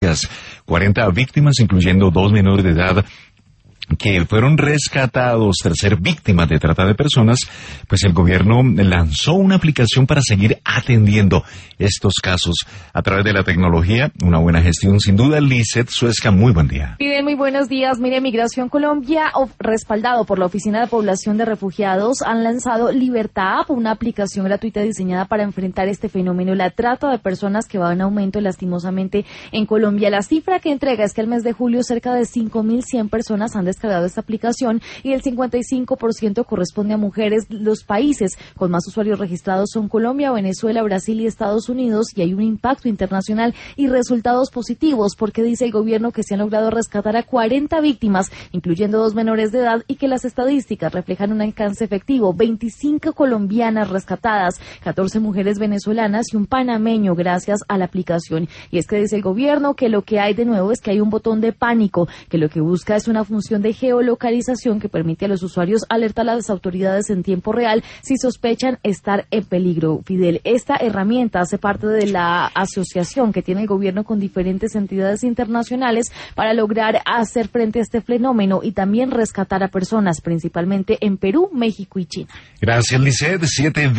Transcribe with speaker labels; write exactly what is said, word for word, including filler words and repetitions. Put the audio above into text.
Speaker 1: cuarenta víctimas, incluyendo dos menores de edad, que fueron rescatados tras ser víctimas de trata de personas. Pues el gobierno lanzó una aplicación para seguir atendiendo estos casos a través de la tecnología. Una buena gestión, sin duda. Lizeth Suezca, muy buen día.
Speaker 2: Fidel, muy buenos días. Mire, Migración Colombia, respaldado por la Oficina de Población de Refugiados, han lanzado Libertad App, una aplicación gratuita diseñada para enfrentar este fenómeno, la trata de personas, que va en aumento lastimosamente en Colombia. La cifra que entrega es que el mes de julio cerca de cinco mil cien personas han descargado esta aplicación y el cincuenta y cinco por ciento corresponde a mujeres. Los países con más usuarios registrados son Colombia, Venezuela, Brasil y Estados Unidos, y hay un impacto internacional y resultados positivos, porque dice el gobierno que se han logrado rescatar a cuarenta víctimas, incluyendo dos menores de edad, y que las estadísticas reflejan un alcance efectivo: veinticinco colombianas rescatadas, catorce mujeres venezolanas y un panameño, gracias a la aplicación. Y es que dice el gobierno que lo que hay de nuevo es que hay un botón de pánico, que lo que busca es una función de geolocalización que permite a los usuarios alertar a las autoridades en tiempo real si sospechan estar en peligro. Fidel, esta herramienta hace parte de la asociación que tiene el gobierno con diferentes entidades internacionales para lograr hacer frente a este fenómeno y también rescatar a personas, principalmente en Perú, México y China.
Speaker 1: Gracias, Lizeth. Siete